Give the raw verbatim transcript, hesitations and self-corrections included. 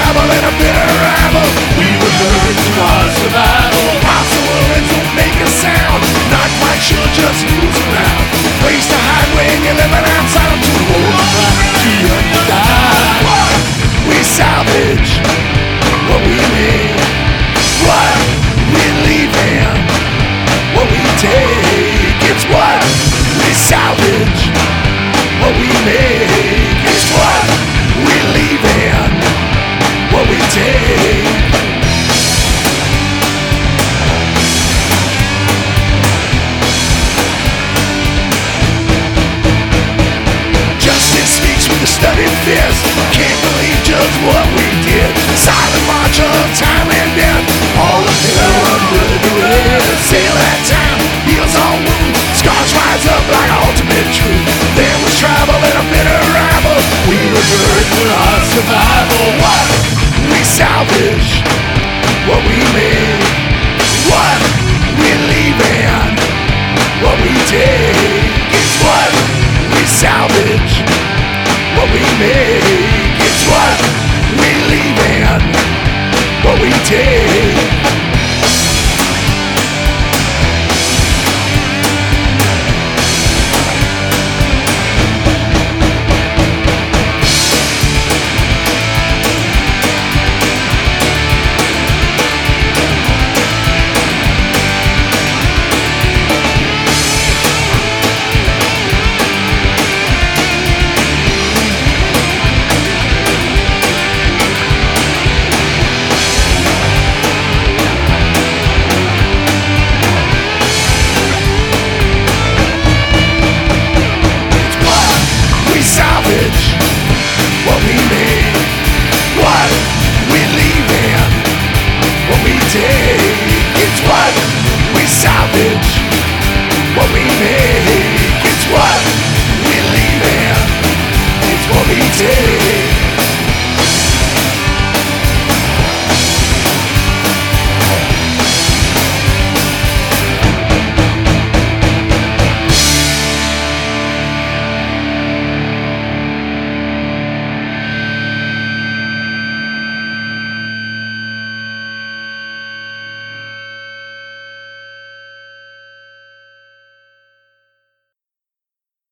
travel in a bitter rabble. We were birds to our survival. Hostile words don't make a sound. Not quite sure just who's around. Place to hide when you're living outside of two old too young to die. We salvage what we made. What we're leaving, what we take. It's what we salvage, what we make. It's what we're leaving, what we take. Justice speaks with a studied fist. Can't believe just what we did. Silent march of time and death. All the blood under the red. Sail that time, heals all wounds. Scars rise up like ultimate truth. There was travel and a bitter rival. We were birds for our survival. What we salvage, what we made. What we're leaving, what we take. It's what we salvage, what we make. It's what we're leaving, what we take. What we made, what we're leaving, what we take. It's what we salvage, what we make. It's what we're leaving, it's what we take.